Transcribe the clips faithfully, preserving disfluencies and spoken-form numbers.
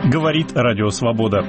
Говорит Радио Свобода.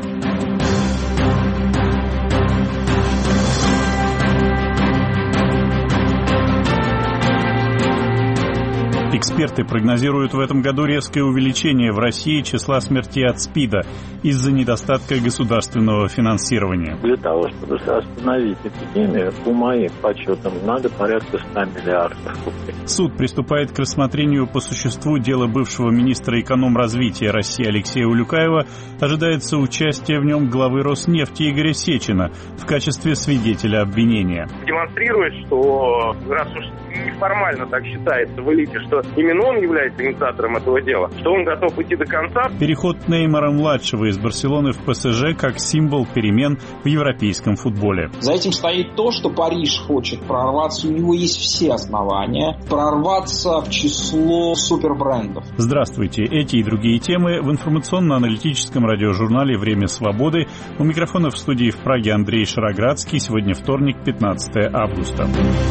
Эксперты прогнозируют в этом году резкое увеличение в России числа смертей от СПИДа из-за недостатка государственного финансирования. Для того, чтобы остановить эпидемию, по моим подсчетам, надо порядка ста миллиардов рублей. Суд приступает к рассмотрению по существу дела бывшего министра экономразвития России Алексея Улюкаева. Ожидается участие в нем главы Роснефти Игоря Сечина в качестве свидетеля обвинения. Демонстрирует, что раз уж неформально так считается в элите, что именно он является инициатором этого дела, что он готов идти до конца. Переход Неймара-младшего из Барселоны в ПСЖ как символ перемен в европейском футболе. За этим стоит то, что Париж хочет прорваться, у него есть все основания прорваться в число супербрендов. Здравствуйте. Эти и другие темы в информационно-аналитическом радиожурнале «Время свободы». У микрофона в студии в Праге Андрей Шароградский. Сегодня вторник, пятнадцатое августа.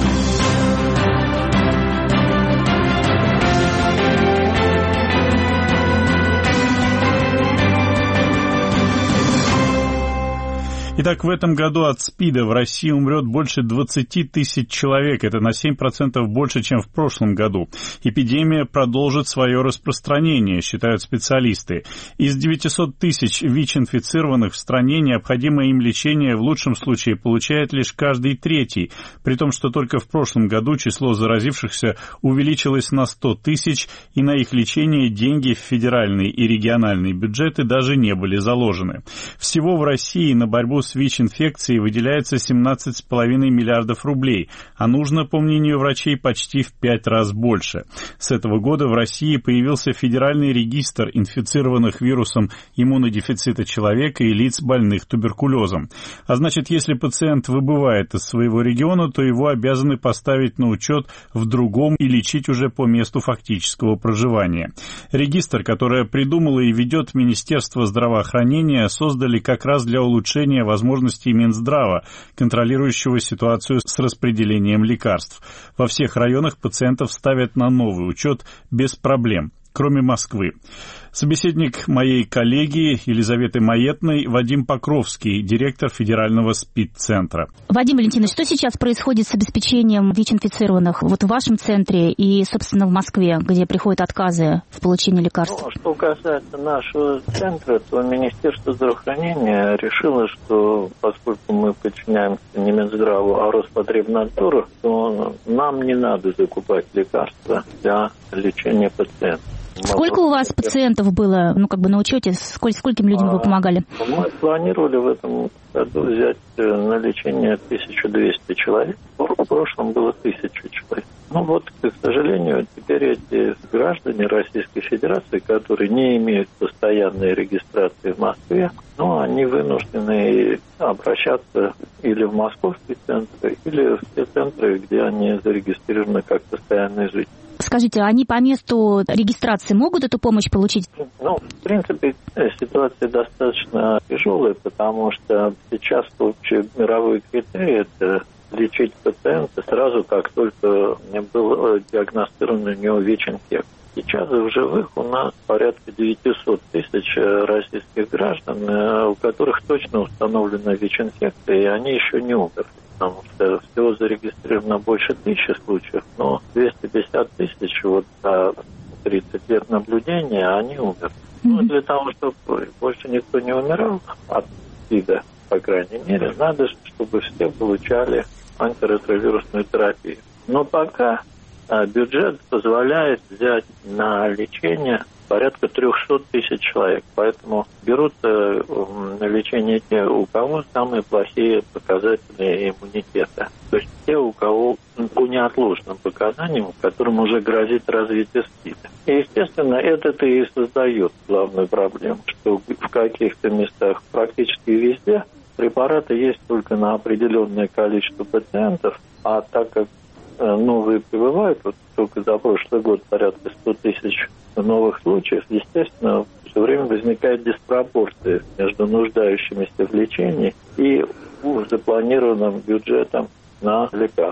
Итак, в этом году от СПИДа в России умрет больше двадцати тысяч человек. Это на семь процентов больше, чем в прошлом году. Эпидемия продолжит свое распространение, считают специалисты. Из девятисот тысяч ВИЧ-инфицированных в стране необходимое им лечение в лучшем случае получает лишь каждый третий, при том, что только в прошлом году число заразившихся увеличилось на сто тысяч, и на их лечение деньги в федеральные и региональные бюджеты даже не были заложены. Всего в России на борьбу с с ВИЧ-инфекцией выделяется семнадцать с половиной миллиардов рублей, а нужно, по мнению врачей, почти в пять раз больше. С этого года в России появился федеральный регистр инфицированных вирусом иммунодефицита человека и лиц, больных туберкулезом. А значит, если пациент выбывает из своего региона, то его обязаны поставить на учет в другом и лечить уже по месту фактического проживания. Регистр, который придумало и ведет Министерство здравоохранения, создали как раз для улучшения возможностей возможностей Минздрава, контролирующего ситуацию с распределением лекарств. Во всех районах пациентов ставят на новый учет без проблем, кроме Москвы. Собеседник моей коллеги Елизаветы Маетной Вадим Покровский, директор федерального СПИД-центра. Вадим Валентинович, что сейчас происходит с обеспечением ВИЧ-инфицированных вот в вашем центре и, собственно, в Москве, где приходят отказы в получении лекарств? Ну, что касается нашего центра, то Министерство здравоохранения решило, что поскольку мы подчиняемся не Минздраву, а Роспотребнадзору, то нам не надо закупать лекарства для лечения пациентов. Сколько у вас пациентов было, ну, как бы на учете, сколь, скольким людям вы помогали? Мы планировали в этом году взять на лечение тысячу двести человек. В прошлом было тысяча человек. Ну вот, к сожалению, теперь эти граждане Российской Федерации, которые не имеют постоянной регистрации в Москве, ну, они вынуждены обращаться или в московский центр, или в те центры, где они зарегистрированы как постоянные жители. Скажите, они по месту регистрации могут эту помощь получить? Ну, в принципе, ситуация достаточно тяжелая, потому что сейчас общий мировой критерий – это лечить пациента сразу, как только был диагностирован у него ВИЧ-инфекция. Сейчас в живых у нас порядка девятьсот тысяч российских граждан, у которых точно установлена ВИЧ-инфекция, и они еще не умерли. Потому что всего зарегистрировано больше тысячи случаев, но двести пятьдесят тысяч вот за тридцать лет наблюдения, они умерли. Mm-hmm. Ну, для того, чтобы больше никто не умирал от СПИДа, по крайней мере, надо, чтобы все получали антиретровирусную терапию. Но пока а, бюджет позволяет взять на лечение порядка триста тысяч человек. Поэтому берут э, на лечение те, у кого самые плохие показатели иммунитета. То есть те, у кого по неотложным показаниям, которым уже грозит развитие СПИДа. И, естественно, это-то и создает главную проблему, что в каких-то местах, практически везде, препараты есть только на определенное количество пациентов, а так как новые прибывают, вот только за прошлый год порядка сто тысяч новых случаев, естественно, все время возникает диспропорция между нуждающимися в лечении и запланированным бюджетом на лекарства.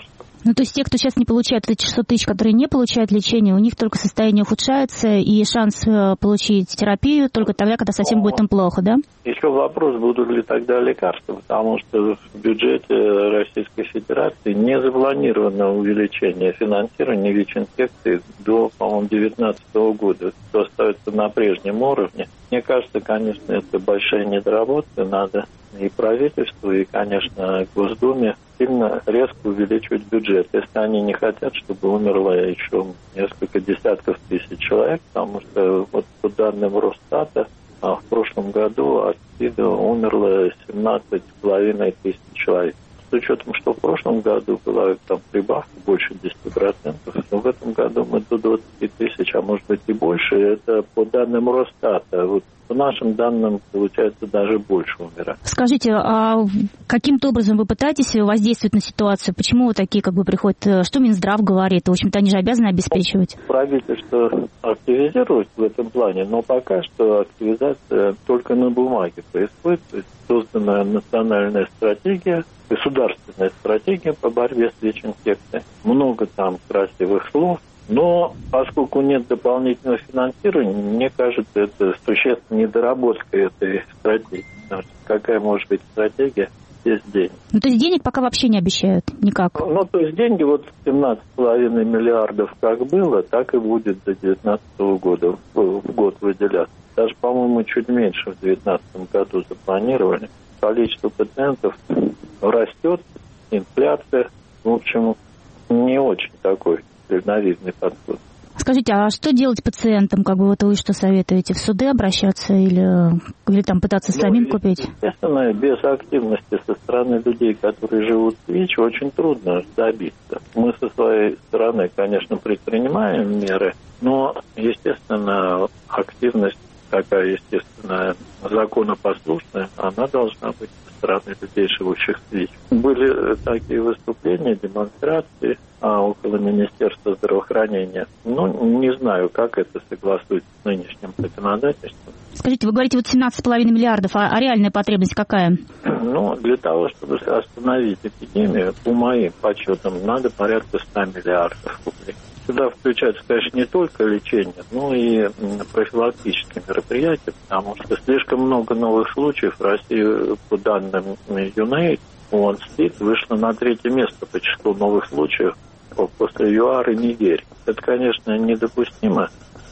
Ну, то есть те, кто сейчас не получает эти шестьсот тысяч, которые не получают лечение, у них только состояние ухудшается, и шанс получить терапию только тогда, когда совсем будет им плохо, да? Еще вопрос, будут ли тогда лекарства, потому что в бюджете Российской Федерации не запланировано увеличение финансирования ВИЧ-инфекции до, по-моему, две тысячи девятнадцатого года. Все остается на прежнем уровне. Мне кажется, конечно, это большая недоработка, надо и правительству, и, конечно, Госдуме сильно резко увеличивать бюджет, если они не хотят, чтобы умерло еще несколько десятков тысяч человек, потому что вот по данным Росстата в прошлом году от СПИДа умерло семнадцать с половиной тысяч человек. С учетом, что в прошлом году была там прибавка больше десяти процентов, но в этом году мы до двадцати тысяч, а может быть и больше, это по данным Росстата. Вот по нашим данным, получается, даже больше умирает. Скажите, а каким-то образом вы пытаетесь воздействовать на ситуацию? Почему вот такие как бы приходят? Что Минздрав говорит? В общем-то, они же обязаны обеспечивать. Правительство активизирует в этом плане, но пока что активизация только на бумаге происходит. То есть создана национальная стратегия, государственная стратегия по борьбе с ВИЧ-инфекцией. Много там красивых слов. Но поскольку нет дополнительного финансирования, мне кажется, это существенная недоработка этой стратегии. Потому что какая может быть стратегия без денег? Ну, то есть денег пока вообще не обещают никак? Ну, то есть деньги вот семнадцать с половиной миллиардов как было, так и будет до две тысячи девятнадцатого года в год выделяться. Даже, по-моему, чуть меньше в две тысячи девятнадцатом году запланировали. Количество пациентов растет, инфляция, в общем, не очень такой дальновидный подход. Скажите, а что делать пациентам? Как бы вот вы что советуете? В суды обращаться или, или там пытаться ну, самим купить? Естественно, без активности со стороны людей, которые живут с ВИЧ, очень трудно добиться. Мы со своей стороны, конечно, предпринимаем меры, но, естественно, активность такая, естественно, законопослушная, она должна быть со стороны людей, живущих с ВИЧ. Были такие выступления, демонстрации а, около Министерства здравоохранения. Ну, не знаю, как это согласуется с нынешним законодательством. Скажите, вы говорите, вот семнадцать с половиной миллиардов, а, а реальная потребность какая? Ну, для того, чтобы остановить эпидемию, по моим подсчетам, надо порядка ста миллиардов рублей. Сюда включается, конечно, не только лечение, но и профилактические мероприятия, потому что слишком много новых случаев. В России, по данным ЮНЕЙД, он СПИД вышла на третье место по числу новых случаев после ЮАР и Нигерии. Это, конечно, недопустимо.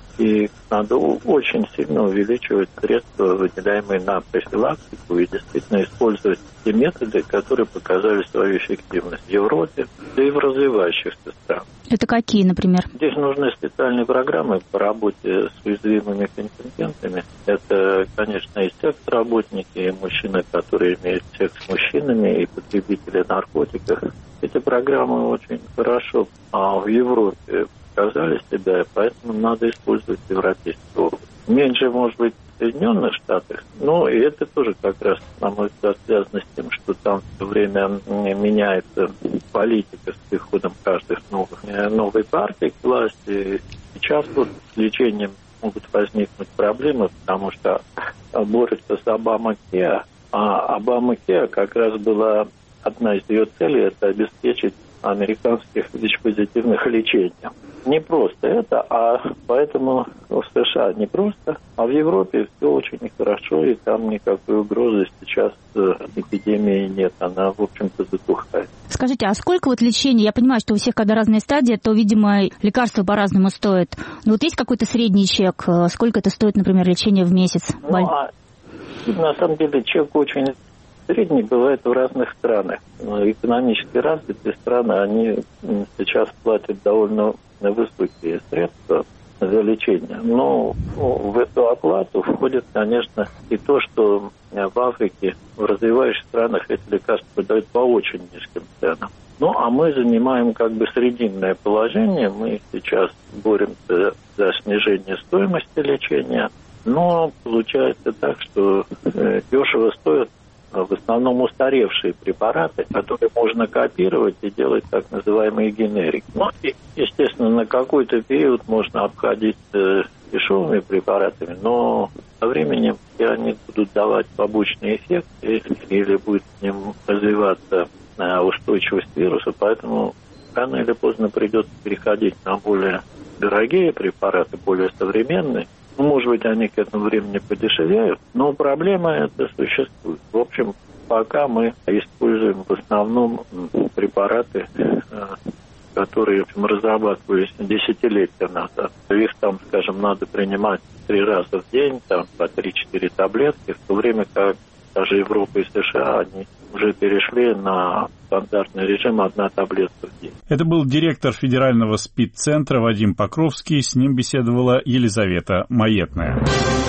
И надо очень сильно увеличивать средства, выделяемые на профилактику, и действительно использовать те методы, которые показали свою эффективность в Европе, да и в развивающихся странах. Это какие, например? Здесь нужны специальные программы по работе с уязвимыми контингентами. Это, конечно, и секс-работники, и мужчины, которые имеют секс с мужчинами, и потребители наркотиков. Эти программы очень хорошо а в Европе показали себя, и поэтому надо использовать европейский опыт. Меньше, может быть, в Соединенных Штатах, но и это тоже как раз, на мой взгляд, связано с тем, что там все время меняется политика с приходом каждых новых, новой партии к власти. Сейчас вот с лечением могут возникнуть проблемы, потому что борются с Обама-Кеа, а Обама-Кеа как раз была одна из ее целей, это обеспечить американских ВИЧ-позитивных лечением. Не просто это, а поэтому в США не просто, а в Европе все очень нехорошо, и там никакой угрозы сейчас эпидемии нет, она, в общем-то, затухает. Скажите, а сколько вот лечения? Я понимаю, что у всех, когда разные стадии, то, видимо, лекарства по-разному стоят. Но вот есть какой-то средний чек? Сколько это стоит, например, лечение в месяц? Ну, а, на самом деле, чек очень средний бывает в разных странах. Экономически развитые страны, они сейчас платят довольно высокие средства за лечение. Но в эту оплату входит, конечно, и то, что в Африке, в развивающихся странах эти лекарства дают по очень низким ценам. Ну, а мы занимаем как бы срединное положение. Мы сейчас боремся за снижение стоимости лечения. Но получается так, что дешево стоят в основном устаревшие препараты, которые можно копировать и делать так называемые генерики. Ну, и, естественно, на какой-то период можно обходить э, дешевыми препаратами, но со временем они будут давать побочные эффекты или будет к ним развиваться э, устойчивость вируса, поэтому рано или поздно придется переходить на более дорогие препараты, более современные. Ну, может быть, они к этому времени подешевеют, но проблема эта существует. В общем, пока мы используем в основном препараты, которые, в общем, разрабатывались десятилетия назад. Их там, скажем, надо принимать три раза в день, там по три-четыре таблетки, в то время как даже Европа и США, они уже перешли на стандартный режим одна таблетка в день. Это был директор федерального СПИД-центра Вадим Покровский, с ним беседовала Елизавета Маетная.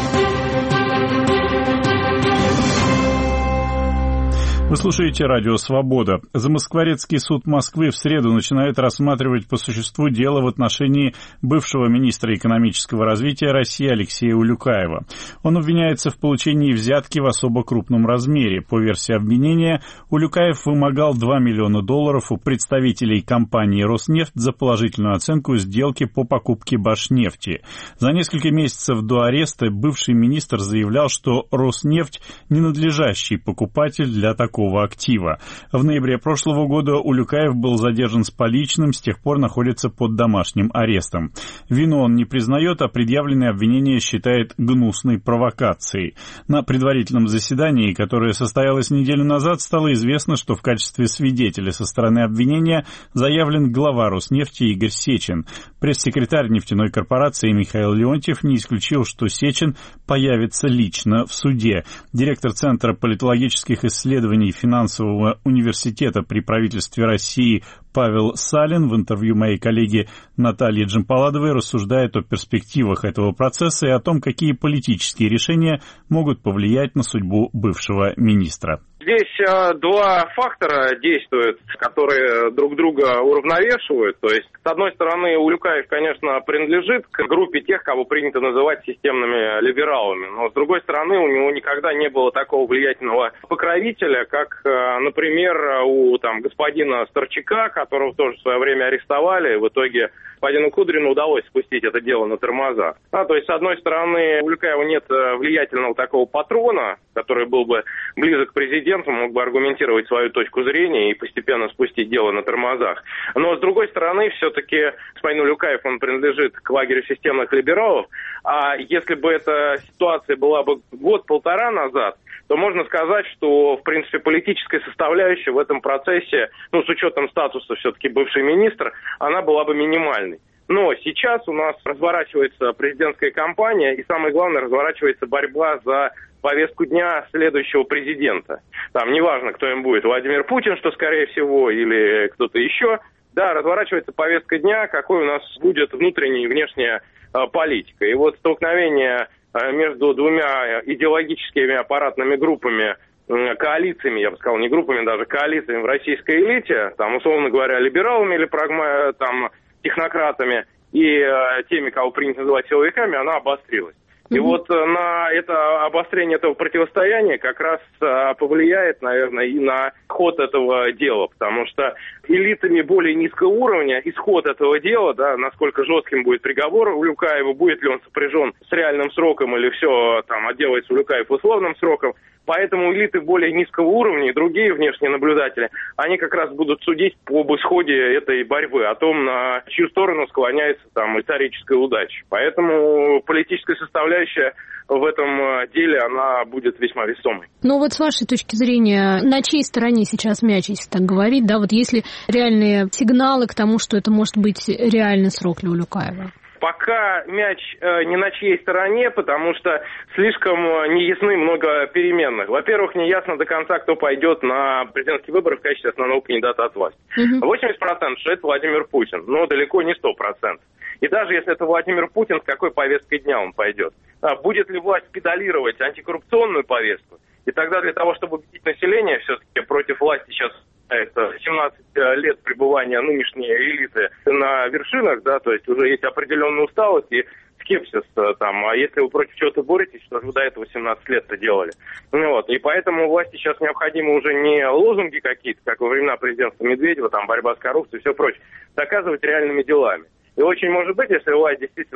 Вы слушаете радио «Свобода». Замоскворецкий суд Москвы в среду начинает рассматривать по существу дело в отношении бывшего министра экономического развития России Алексея Улюкаева. Он обвиняется в получении взятки в особо крупном размере. По версии обвинения, Улюкаев вымогал два миллиона долларов у представителей компании «Роснефть» за положительную оценку сделки по покупке Башнефти. За несколько месяцев до ареста бывший министр заявлял, что «Роснефть» — ненадлежащий покупатель для такого актива. В ноябре прошлого года Улюкаев был задержан с поличным, с тех пор находится под домашним арестом. Вину он не признает, а предъявленные обвинения считает гнусной провокацией. На предварительном заседании, которое состоялось неделю назад, стало известно, что в качестве свидетеля со стороны обвинения заявлен глава Роснефти Игорь Сечин. Пресс-секретарь нефтяной корпорации Михаил Леонтьев не исключил, что Сечин появится лично в суде. Директор Центра политологических исследований финансового университета при правительстве России Павел Салин в интервью моей коллеге Наталье Джампаладовой рассуждает о перспективах этого процесса и о том, какие политические решения могут повлиять на судьбу бывшего министра. Здесь э, два фактора действуют, которые друг друга уравновешивают. То есть, с одной стороны, Улюкаев, конечно, принадлежит к группе тех, кого принято называть системными либералами. Но, с другой стороны, у него никогда не было такого влиятельного покровителя, как, э, например, у там, господина Старчака, которого тоже в свое время арестовали. И в итоге господину Кудрину удалось спустить это дело на тормоза. А, то есть, с одной стороны, у Улюкаева нет влиятельного такого патрона, который был бы близок к президенту, мог бы аргументировать свою точку зрения и постепенно спустить дело на тормозах. Но, с другой стороны, все-таки господин Улюкаев, он принадлежит к лагерю системных либералов, а если бы эта ситуация была бы год-полтора назад, то можно сказать, что, в принципе, политическая составляющая в этом процессе, ну, с учетом статуса все-таки бывший министр, она была бы минимальной. Но сейчас у нас разворачивается президентская кампания, и самое главное, разворачивается борьба за повестку дня следующего президента. Там неважно, кто им будет, Владимир Путин, что скорее всего, или кто-то еще. Да, разворачивается повестка дня, какой у нас будет внутренняя и внешняя э, политика. И вот столкновение э, между двумя идеологическими аппаратными группами, э, коалициями, я бы сказал, не группами, даже коалициями в российской элите, там, условно говоря, либералами или прагма, там, технократами и э, теми, кого принято называть силовиками, она обострилась. И mm-hmm. вот на это обострение этого противостояния как раз а, повлияет, наверное, и на ход этого дела, потому что элитами более низкого уровня исход этого дела, да, насколько жестким будет приговор Улюкаева, будет ли он сопряжен с реальным сроком или все там отделается Улюкаев условным сроком. Поэтому элиты более низкого уровня и другие внешние наблюдатели, они как раз будут судить об исходе этой борьбы, о том, на чью сторону склоняется там историческая удача. Поэтому политическая составляющая в этом деле, она будет весьма весомой. Ну вот с вашей точки зрения, на чьей стороне сейчас мяч, если так говорить, да, вот есть ли реальные сигналы к тому, что это может быть реальный срок для Улюкаева? Пока мяч э, не на чьей стороне, потому что слишком неясны много переменных. Во-первых, не ясно до конца, кто пойдет на президентские выборы в качестве основного кандидата от власти. Uh-huh. восемьдесят процентов, что это Владимир Путин, но далеко не сто процентов. И даже если это Владимир Путин, с какой повесткой дня он пойдет? А будет ли власть педалировать антикоррупционную повестку? И тогда для того, чтобы убедить население, все-таки против власти сейчас это семнадцать лет пребывания нынешней элиты на вершинах, да, то есть уже есть определенная усталость и скепсис там, а если вы против чего-то боретесь, что же вы до этого семнадцать лет-то делали? Ну вот, и поэтому власти сейчас необходимы уже не лозунги какие-то, как во времена президентства Медведева, там, борьба с коррупцией и все прочее, доказывать реальными делами. И очень может быть, если власть действительно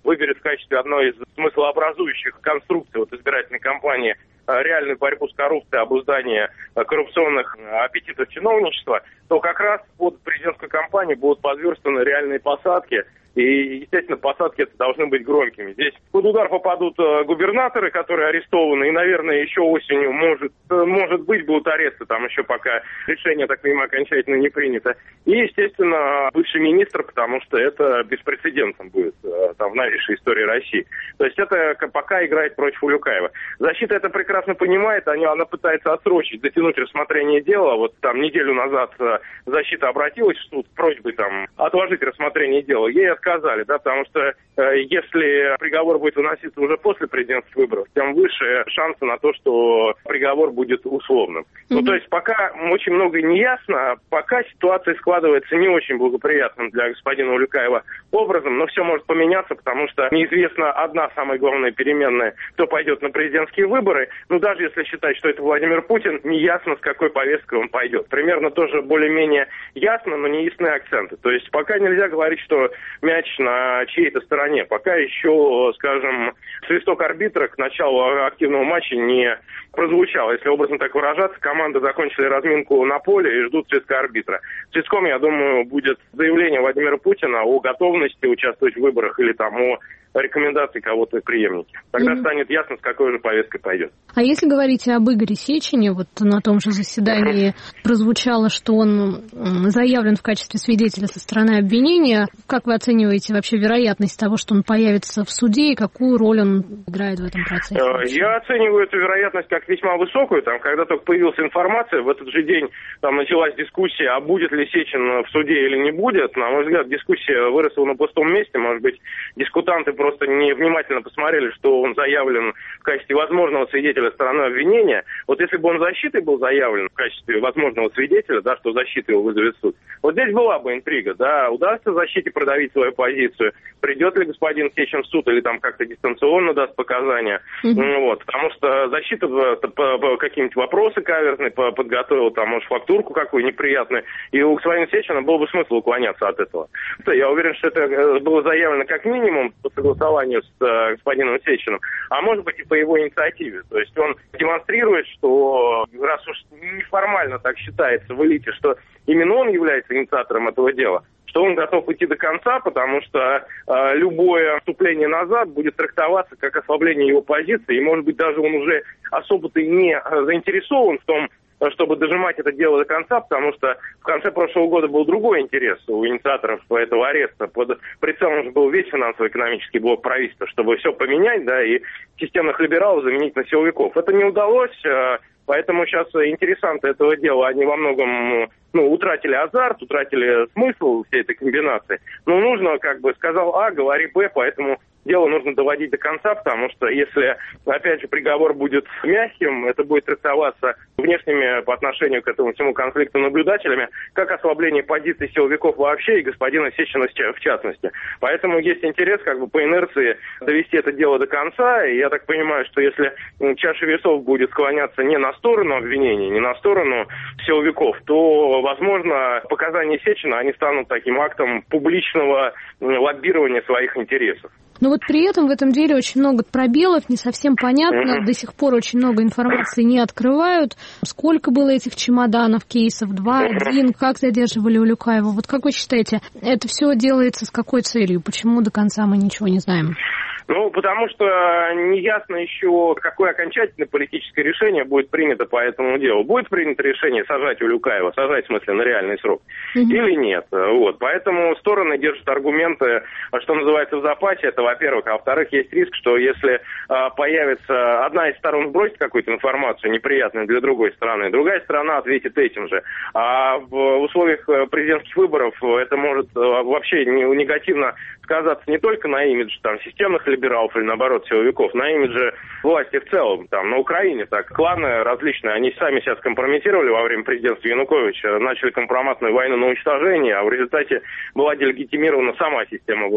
выберет в качестве одной из смыслообразующих конструкций вот избирательной кампании реальную борьбу с коррупцией, обуздание коррупционных аппетитов чиновничества, то как раз под президентскую кампанию будут подверстаны реальные посадки. И, естественно, посадки это должны быть громкими. Здесь под удар попадут губернаторы, которые арестованы, и, наверное, еще осенью, может, может быть, будут аресты, там еще пока решение, так понимаю, окончательно не принято. И, естественно, бывший министр, потому что это беспрецедентом будет там, в новейшей истории России. То есть это пока играет против Улюкаева. Защита это прекрасно понимает, она, она пытается отсрочить, затянуть рассмотрение дела. Вот там неделю назад защита обратилась в суд с просьбой там, отложить рассмотрение дела. Ей отказали, да, потому что э, если приговор будет выноситься уже после президентских выборов, тем выше шансы на то, что приговор будет условным. Mm-hmm. Ну, то есть пока очень много не ясно, пока ситуация складывается не очень благоприятным для господина Улюкаева образом, но все может поменяться, потому что неизвестна одна самая главная переменная, кто пойдет на президентские выборы. Ну, даже если считать, что это Владимир Путин, не ясно, с какой повесткой он пойдет. Примерно тоже более-менее ясно, но не ясны акценты. То есть пока нельзя говорить, что мяч на чьей-то стороне. Пока еще, скажем, свисток арбитра к началу активного матча не прозвучал. Если образно так выражаться, команды закончили разминку на поле и ждут свистка арбитра. Свистком, я думаю, будет заявление Владимира Путина о готовности участвовать в выборах или там о рекомендации кого-то в преемнике. Тогда mm-hmm. станет ясно, с какой же повесткой пойдет. А если говорить об Игоре Сечине, вот на том же заседании прозвучало, что он заявлен в качестве свидетеля со стороны обвинения. Как вы оцениваете вообще вероятность того, что он появится в суде, и какую роль он играет в этом процессе? Я оцениваю эту вероятность как весьма высокую. Там, когда только появилась информация, в этот же день там началась дискуссия, а будет ли Сечин в суде или не будет. На мой взгляд, дискуссия выросла на пустом месте. Может быть, дискутанты просто невнимательно посмотрели, что он заявлен в качестве возможного свидетеля стороны обвинения. Вот если бы он защитой был заявлен в качестве возможного свидетеля, да, что защита его вызовет в суд, вот здесь была бы интрига, да, удастся защите продавить свою позицию, придет ли господин Сечин в суд или там как-то дистанционно даст показания, mm-hmm. ну, вот, потому что защита по, по, какие-нибудь вопросы каверзные подготовила, там, может, фактурку какую неприятную, и у господина Сечина был бы смысл уклоняться от этого. Я уверен, что это было заявлено как минимум по согласованию с э, господином Сечиным, а может быть и по его инициативе. То есть он демонстрирует, что раз уж неформально так считается в элите, что именно он является инициатором этого дела, что он готов идти до конца, потому что э, любое отступление назад будет трактоваться как ослабление его позиции, и, может быть, даже он уже особо-то и не заинтересован в том, чтобы дожимать это дело до конца, потому что в конце прошлого года был другой интерес у инициаторов этого ареста. Под прицелом же был весь финансово-экономический блок правительства, чтобы все поменять, да, и системных либералов заменить на силовиков. Это не удалось, поэтому сейчас интересанты этого дела, они во многом ну, утратили азарт, утратили смысл всей этой комбинации. Но нужно, как бы, сказал А, говори Б, поэтому дело нужно доводить до конца, потому что если, опять же, приговор будет мягким, это будет трактоваться внешними по отношению к этому всему конфликту наблюдателями, как ослабление позиций силовиков вообще и господина Сечина в частности. Поэтому есть интерес как бы по инерции довести это дело до конца, и я так понимаю, что если чаша весов будет склоняться не на сторону обвинений, не на сторону силовиков, то, возможно, показания Сечина, они станут таким актом публичного лоббирования своих интересов. Но вот при этом в этом деле очень много пробелов, не совсем понятно, mm-hmm. до сих пор очень много информации не открывают. Сколько было этих чемоданов, кейсов, два, mm-hmm. один, как задерживали Улюкаева? Вот как вы считаете, это все делается с какой целью? Почему до конца мы ничего не знаем? Ну, потому что неясно еще, какое окончательное политическое решение будет принято по этому делу. Будет принято решение сажать Улюкаева, сажать, в смысле, на реальный срок, mm-hmm. или нет. Вот. Поэтому стороны держат аргументы, что называется, в запасе, это во-первых. А во-вторых, есть риск, что если а, появится одна из сторон сбросит какую-то информацию неприятную для другой стороны, другая сторона ответит этим же. А в условиях президентских выборов это может а, вообще не, негативно сказаться не только на имидже там, системных либералов или, наоборот, силовиков, на имидже власти в целом. Там, на Украине так кланы различные, они сами себя скомпрометировали во время президентства Януковича, начали компроматную войну на уничтожение, а в результате была делегитимирована сама система власти.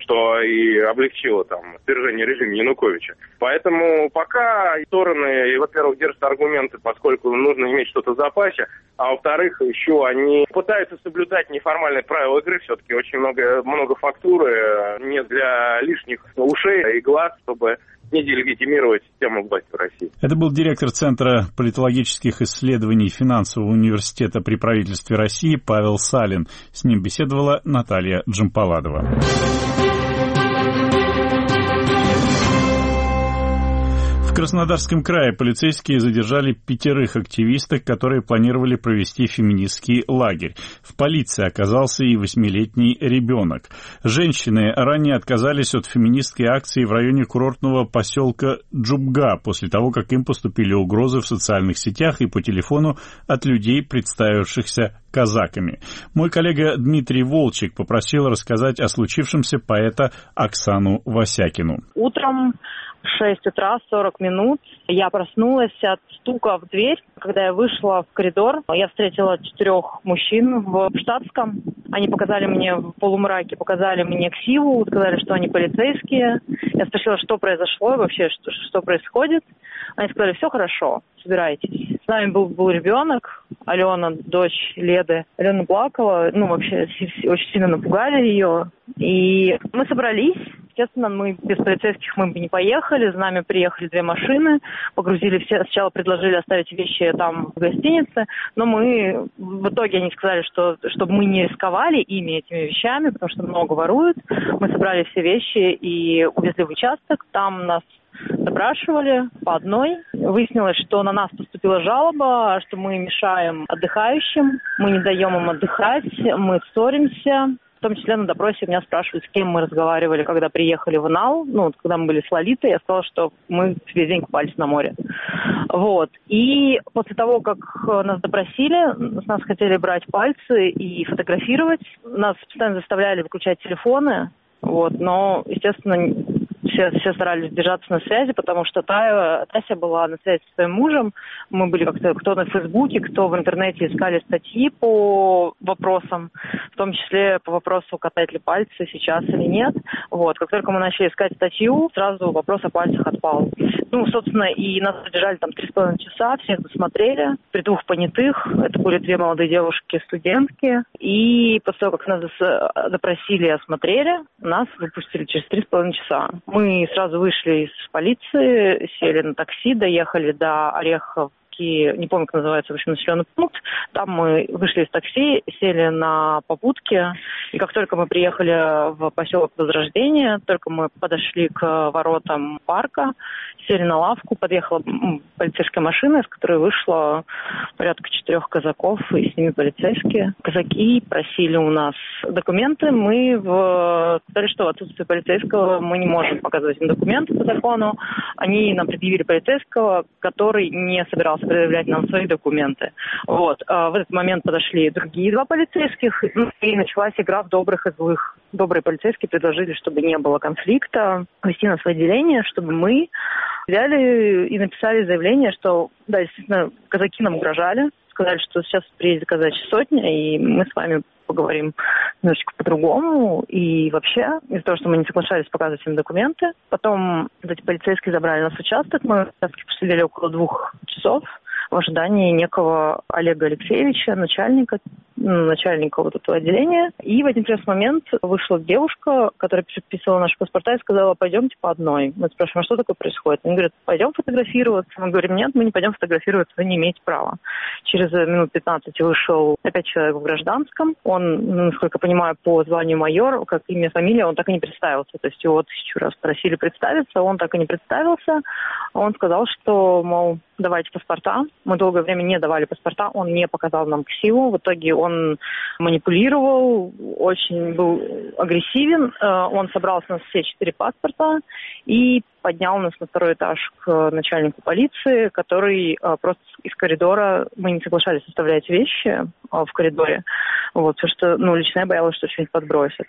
что и облегчило там свержение режима Януковича. Поэтому пока стороны, во-первых, держат аргументы, поскольку нужно иметь что-то в запасе, а во-вторых, еще они пытаются соблюдать неформальные правила игры, все-таки очень много, много фактуры, не для лишних ушей и глаз, чтобы не делегитимировать систему власти в России. Это был директор Центра политологических исследований Финансового университета при правительстве России Павел Салин. С ним беседовала Наталья Джампаладова. В Краснодарском крае полицейские задержали пятерых активисток, которые планировали провести феминистский лагерь. В полиции оказался и восьмилетний ребенок. Женщины ранее отказались от феминистской акции в районе курортного поселка Джубга после того, как им поступили угрозы в социальных сетях и по телефону от людей, представившихся казаками. Мой коллега Дмитрий Волчек попросил рассказать о случившемся поэта Оксану Васякину. Утром в шесть утра сорок минут я проснулась от стука в дверь. Когда я вышла в коридор, я встретила четырех мужчин в штатском. Они показали мне в полумраке, показали мне ксиву, сказали, что они полицейские. Я спросила, что произошло вообще, что, что происходит. Они сказали, все хорошо, собирайтесь. С нами был, был ребенок, Алена, дочь Леды. Алена плакала, ну вообще очень сильно напугали ее. И мы собрались. Естественно, мы без полицейских мы бы не поехали. За нами приехали две машины, погрузили все. Сначала предложили оставить вещи там в гостинице, но мы в итоге они сказали, что чтобы мы не рисковали ими, этими вещами, потому что много воруют. Мы собрали все вещи и увезли в участок. Там нас допрашивали по одной. Выяснилось, что на нас поступила жалоба, что мы мешаем отдыхающим, мы не даем им отдыхать, мы ссоримся. В том числе на допросе меня спрашивают, с кем мы разговаривали, когда приехали в Инал. Ну, когда мы были с Лолитой, я сказала, что мы весь день купались на море. Вот. И после того, как нас допросили, с нас хотели брать пальцы и фотографировать. Нас постоянно заставляли выключать телефоны. Вот. Но, естественно, все, все старались держаться на связи, потому что Тая, Тася была на связи со своим мужем. Мы были как-то кто на Фейсбуке, кто в интернете искали статьи по вопросам, в том числе по вопросу, катать ли пальцы сейчас или нет. Вот. Как только мы начали искать статью, сразу вопрос о пальцах отпал. Ну, собственно, и нас задержали там три с половиной часа, всех досмотрели, при двух понятых. Это были две молодые девушки, студентки. И после того, как нас допросили и осмотрели, нас выпустили через три с половиной часа. Мы сразу вышли из полиции, сели на такси, доехали до Ореховки, не помню, как называется, в общем, населенный пункт. Там мы вышли из такси, сели на попутке. И как только мы приехали в поселок Возрождение, только мы подошли к воротам парка, сели на лавку, подъехала полицейская машина, из которой вышло порядка четырех казаков, и с ними полицейские. Казаки просили у нас документы. Мы в... сказали, что в отсутствие полицейского мы не можем показывать им документы по закону. Они нам предъявили полицейского, который не собирался предъявлять нам свои документы. Вот. В этот момент подошли другие два полицейских, и началась игра в добрых и злых. Добрые полицейские предложили, чтобы не было конфликта, вести нас в отделение, чтобы мы взяли и написали заявление, что, да, действительно, казаки нам угрожали, сказали, что сейчас приедет казачья сотня, и мы с вами поговорим немножечко по-другому. И вообще, из-за того, что мы не соглашались показывать им документы, потом эти полицейские забрали нас в участок, мы в участке посидели около двух часов в ожидании некого Олега Алексеевича, начальника, начальника вот этого отделения. И в один прекрасный момент вышла девушка, которая переписывала наши паспорта и сказала, пойдемте по одной. Мы спрашиваем, а что такое происходит? Они говорят, пойдем фотографироваться. Мы говорим, нет, мы не пойдем фотографироваться, вы не имеете права. Через минут пятнадцать вышел опять человек в гражданском. Он, насколько я понимаю, по званию майор, как имя, фамилия, он так и не представился. То есть его тысячу раз просили представиться, он так и не представился. Он сказал, что, мол, давайте паспорта. Мы долгое время не давали паспорта, он не показал нам ксиву. В итоге он манипулировал, очень был агрессивен. Он собрал с нас все четыре паспорта и поднял нас на второй этаж к начальнику полиции, который просто из коридора, мы не соглашались оставлять вещи в коридоре, вот, потому что, ну, лично я боялась, что что-нибудь подбросят.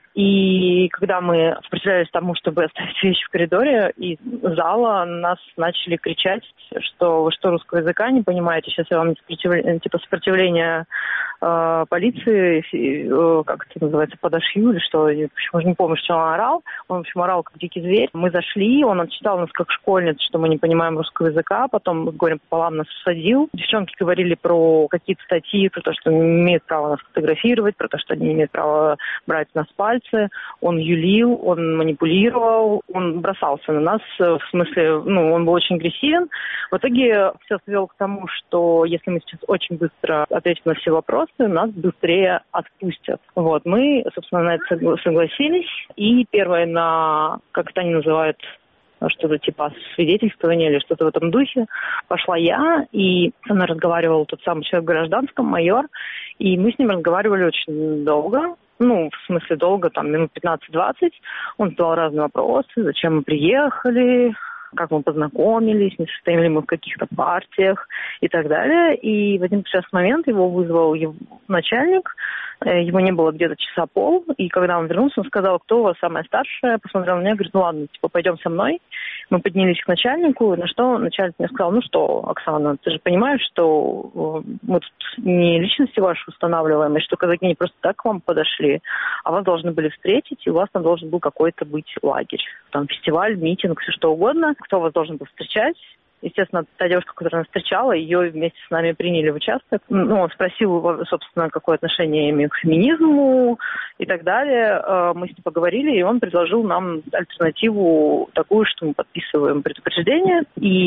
И когда мы сопротивлялись тому, чтобы оставить вещи в коридоре, из зала нас начали кричать, что вы что, русского языка не понимаете, сейчас я вам сопротивление, типа сопротивление э, полиции, э, как это называется, подошью или что, я, в общем, уже не помню, что он орал. Он, в общем, орал как дикий зверь. Мы зашли, он отчитал нас как школьниц, что мы не понимаем русского языка, потом с горем пополам нас усадил. Девчонки говорили про какие-то статьи, про то, что они не имеют права нас фотографировать, про то, что они не имеют права брать нас пальцы. Он юлил, он манипулировал, он бросался на нас, в смысле, ну, он был очень агрессивен. В итоге все свело к тому, что если мы сейчас очень быстро ответим на все вопросы, нас быстрее отпустят. Вот, мы, собственно, на это согласились. И первое на, как это они называют, что-то типа свидетельствования или что-то в этом духе, пошла я, и со мной разговаривал тот самый человек в гражданском, майор, и мы с ним разговаривали очень долго. Ну, в смысле долго, там, минут пятнадцать-двадцать. Он задавал разные вопросы, зачем мы приехали, как мы познакомились, не состоим ли мы в каких-то партиях и так далее. И в один прекрасный момент его вызвал его начальник, его не было где-то часа пол, и когда он вернулся, он сказал, кто у вас самая старшая, посмотрел на меня, говорит, ну ладно, типа, пойдем со мной. Мы поднялись к начальнику, на что начальник мне сказал, ну что, Оксана, ты же понимаешь, что мы тут не личности ваши устанавливаем, и что казаки не просто так к вам подошли, а вас должны были встретить, и у вас там должен был какой-то быть лагерь. Там фестиваль, митинг, все что угодно. Кто вас должен был встречать? Естественно, та девушка, которая нас встречала, ее вместе с нами приняли в участок. Ну, он спросил, собственно, какое отношение я имею к феминизму и так далее. Мы с ним поговорили, и он предложил нам альтернативу такую, что мы подписываем предупреждение.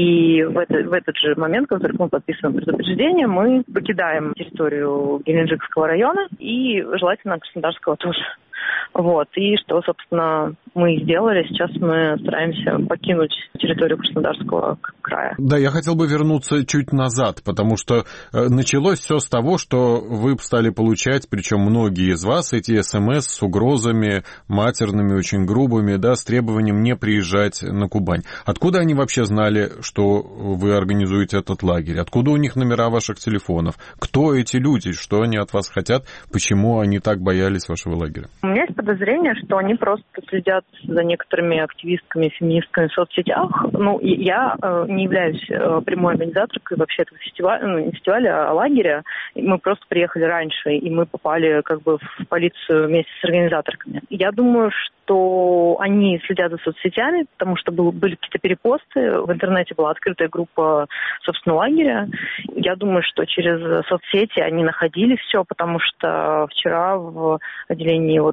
И в, это, в этот же момент, когда мы подписываем предупреждение, мы покидаем территорию Геленджикского района и желательно Краснодарского тоже. Вот. И что, собственно, мы сделали. Сейчас мы стараемся покинуть территорию Краснодарского края. Да, я хотел бы вернуться чуть назад, потому что началось все с того, что вы стали получать, причем многие из вас, эти смс с угрозами матерными, очень грубыми, да, с требованием не приезжать на Кубань. Откуда они вообще знали, что вы организуете этот лагерь? Откуда у них номера ваших телефонов? Кто эти люди? Что они от вас хотят? Почему они так боялись вашего лагеря? У меня есть подозрение, что они просто следят за некоторыми активистками, феминистками в соцсетях. Ну, я э, не являюсь э, прямой организаторкой вообще этого фестиваля, ну, не фестиваля, а лагеря. Мы просто приехали раньше, и мы попали как бы в полицию вместе с организаторками. Я думаю, что они следят за соцсетями, потому что был, были какие-то перепосты. В интернете была открытая группа, собственно, лагеря. Я думаю, что через соцсети они находили все, потому что вчера в отделении вот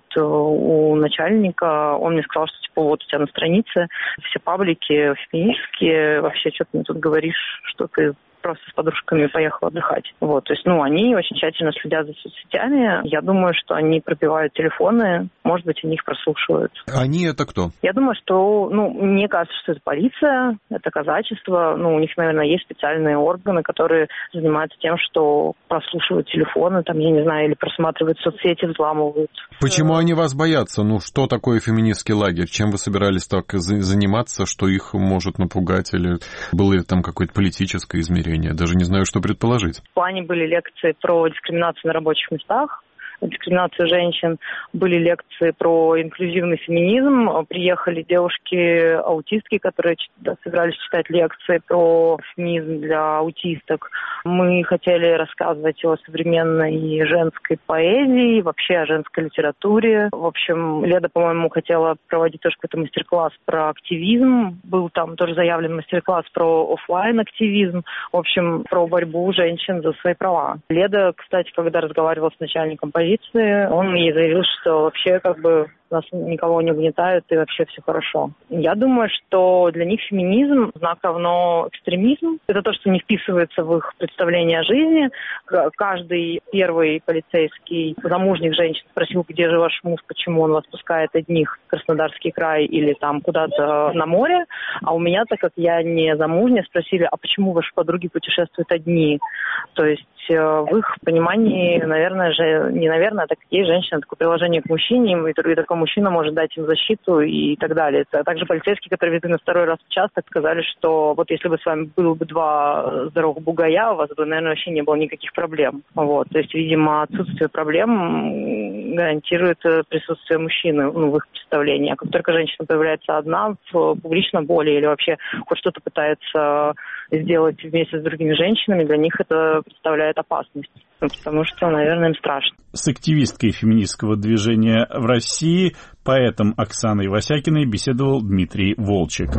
у начальника он мне сказал, что типа вот у тебя на странице все паблики феминистские, вообще что ты мне тут говоришь, что ты просто с подружками поехала отдыхать. Вот, то есть, ну, они очень тщательно следят за соцсетями. Я думаю, что они пробивают телефоны, может быть, они их прослушивают. Они это кто? Я думаю, что, ну, мне кажется, что это полиция, это казачество. Ну, у них, наверное, есть специальные органы, которые занимаются тем, что прослушивают телефоны, там, я не знаю, или просматривают соцсети, взламывают. Почему они вас боятся? Ну, что такое феминистский лагерь? Чем вы собирались так заниматься, что их может напугать? Или было ли там какое-то политическое измерение? Даже не знаю, что предположить. В плане были лекции про дискриминацию на рабочих местах, дискриминацию женщин, были лекции про инклюзивный феминизм, приехали девушки-аутистки, которые собирались читать лекции про феминизм для аутисток. Мы хотели рассказывать о современной женской поэзии, вообще о женской литературе. В общем, Леда, по-моему, хотела проводить тоже какой-то мастер-класс про активизм. Был там тоже заявлен мастер-класс про офлайн-активизм, в общем, про борьбу женщин за свои права. Леда, кстати, когда разговаривала с начальником полиции, он ей заявил, что вообще как бы нас никого не угнетают и вообще все хорошо. Я думаю, что для них феминизм знак равно экстремизм. Это то, что не вписывается в их представление о жизни. Каждый первый полицейский замужних женщин спросил, где же ваш муж, почему он вас пускает одних в Краснодарский край или там куда-то на море. А у меня, так как я не замужняя, спросили, а почему ваши подруги путешествуют одни? То есть в их понимании, наверное, же, не наверное, а так есть женщина, такое приложение к мужчине, и такой мужчина может дать им защиту и так далее. А также полицейские, которые везли на второй раз в участок, сказали, что вот если бы с вами было бы два здоровых бугая, у вас бы, наверное, вообще не было никаких проблем. Вот. То есть, видимо, отсутствие проблем гарантирует присутствие мужчины, ну, в их представлении. А как только женщина появляется одна в публичном поле или вообще хоть что-то пытается сделать вместе с другими женщинами, для них это представляет представляют опасность, потому что, наверное, им страшно. С активисткой феминистского движения в России, поэтом Оксаной Васякиной, беседовал Дмитрий Волчек.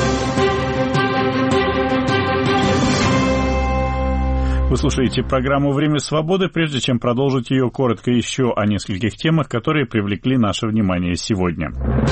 Вы слушаете программу «Время свободы». Прежде чем продолжить ее, коротко еще о нескольких темах, которые привлекли наше внимание сегодня.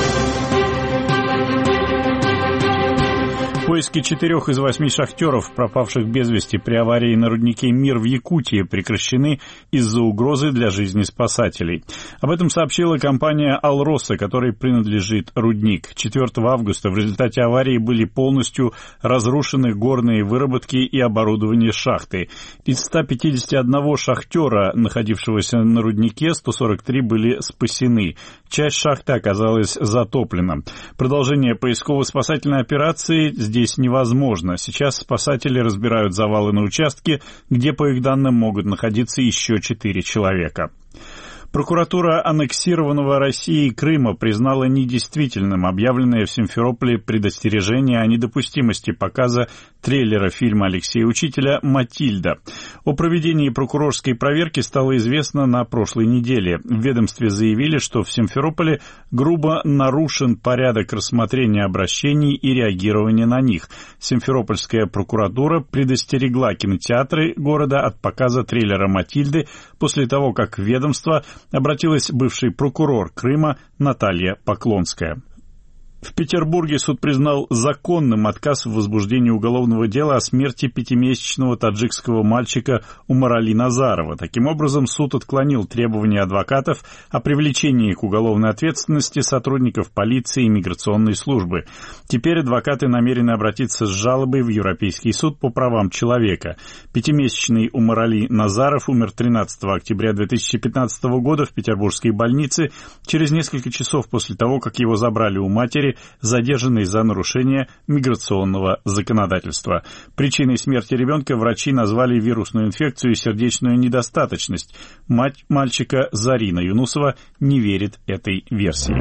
Поиски четырех из восьми шахтеров, пропавших без вести при аварии на руднике «Мир» в Якутии, прекращены из-за угрозы для жизни спасателей. Об этом сообщила компания «Алроса», которой принадлежит рудник. четвёртого августа в результате аварии были полностью разрушены горные выработки и оборудование шахты. Из ста пятидесяти одного шахтера, находившегося на руднике, сто сорок три были спасены. Часть шахты оказалась затоплена. Продолжение поисково-спасательной операции здесь невозможно. Сейчас спасатели разбирают завалы на участке, где, по их данным, могут находиться еще четыре человека. Прокуратура аннексированного Россией Крыма признала недействительным объявленное в Симферополе предостережение о недопустимости показа трейлера фильма Алексея Учителя «Матильда». О проведении прокурорской проверки стало известно на прошлой неделе. В ведомстве заявили, что в Симферополе грубо нарушен порядок рассмотрения обращений и реагирования на них. Симферопольская прокуратура предостерегла кинотеатры города от показа трейлера «Матильды» после того, как ведомство обратилась бывший прокурор Крыма Наталья Поклонская. В Петербурге суд признал законным отказ в возбуждении уголовного дела о смерти пятимесячного таджикского мальчика Умарали Назарова. Таким образом, суд отклонил требования адвокатов о привлечении к уголовной ответственности сотрудников полиции и миграционной службы. Теперь адвокаты намерены обратиться с жалобой в Европейский суд по правам человека. Пятимесячный Умарали Назаров умер тринадцатого октября две тысячи пятнадцатого года в петербургской больнице через несколько часов после того, как его забрали у матери, задержанный за нарушение миграционного законодательства. Причиной смерти ребенка врачи назвали вирусную инфекцию и сердечную недостаточность. Мать мальчика Зарина Юнусова не верит этой версии.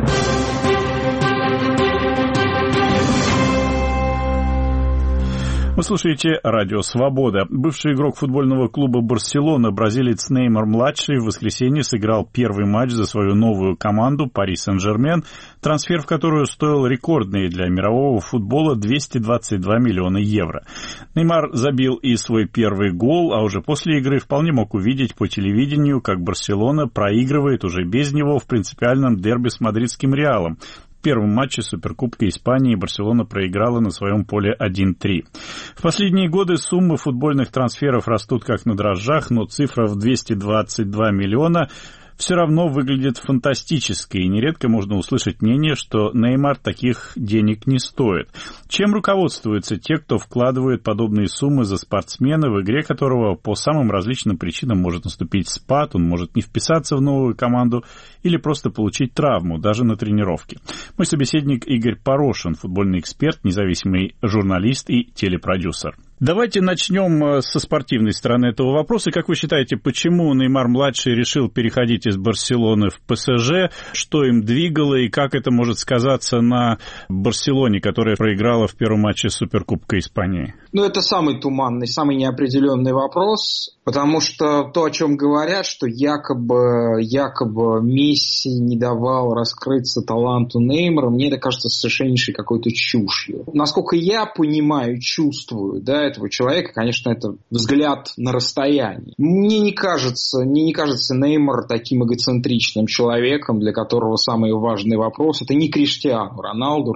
Вы слушаете «Радио Свобода». Бывший игрок футбольного клуба «Барселона», бразилец Неймар-младший, в воскресенье сыграл первый матч за свою новую команду «Пари Сен-Жермен», трансфер в которую стоил рекордные для мирового футбола двести двадцать два миллиона евро. Неймар забил и свой первый гол, а уже после игры вполне мог увидеть по телевидению, как «Барселона» проигрывает уже без него в принципиальном дерби с мадридским «Реалом». В первом матче Суперкубка Испании Барселона проиграла на своем поле один три. В последние годы суммы футбольных трансферов растут как на дрожжах, но цифра в двести двадцать два миллиона все равно выглядит фантастически, и нередко можно услышать мнение, что Неймар таких денег не стоит. Чем руководствуются те, кто вкладывает подобные суммы за спортсмена, в игре которого по самым различным причинам может наступить спад, он может не вписаться в новую команду или просто получить травму, даже на тренировке? Мой собеседник Игорь Порошин, футбольный эксперт, независимый журналист и телепродюсер. Давайте начнем со спортивной стороны этого вопроса. Как вы считаете, почему Неймар-младший решил переходить из Барселоны в ПСЖ? Что им двигало и как это может сказаться на Барселоне, которая проиграла в первом матче Суперкубка Испании? Ну, это самый туманный, самый неопределенный вопрос, потому что то, о чем говорят, что якобы, якобы Месси не давал раскрыться таланту Неймара, мне это кажется совершеннейшей какой-то чушью. Насколько я понимаю, чувствую, да, этого человека, конечно, это взгляд на расстоянии. Мне не кажется, мне не кажется Неймар таким эгоцентричным человеком, для которого самый важный вопрос — это не Криштиану Роналду,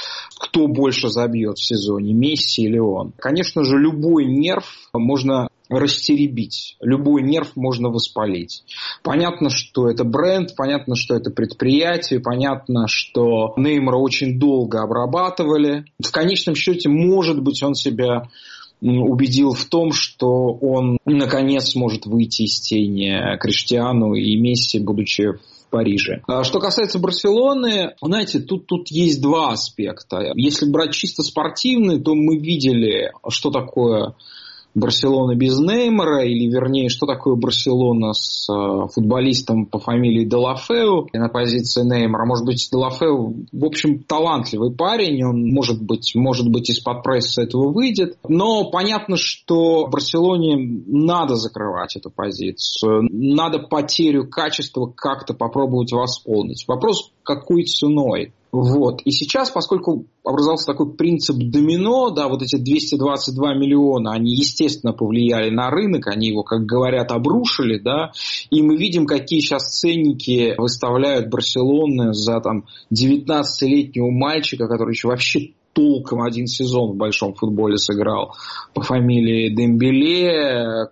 кто больше забьет в сезоне, Месси или он. Конечно же, любой нерв можно растеребить, любой нерв можно воспалить. Понятно, что это бренд, понятно, что это предприятие, понятно, что Неймара очень долго обрабатывали. В конечном счете, может быть, он себя убедил в том, что он наконец сможет выйти из тени Криштиану и Месси, будучи в Париже. Что касается Барселоны, знаете, тут, тут есть два аспекта. Если брать чисто спортивный, то мы видели, что такое Барселона без Неймара, или вернее, что такое Барселона с э, футболистом по фамилии Делафеу на позиции Неймара. Может быть, Делафеу, в общем, талантливый парень, он, может быть, может быть, из-под пресса этого выйдет, но понятно, что Барселоне надо закрывать эту позицию, надо потерю качества как-то попробовать восполнить. Вопрос, какой ценой? Вот. И сейчас, поскольку образовался такой принцип домино, да, вот эти двести двадцать два миллиона, они, естественно, повлияли на рынок, они его, как говорят, обрушили, да, и мы видим, какие сейчас ценники выставляют Барселоны за там девятнадцатилетнего мальчика, который еще вообще толком один сезон в большом футболе сыграл, по фамилии Дембеле.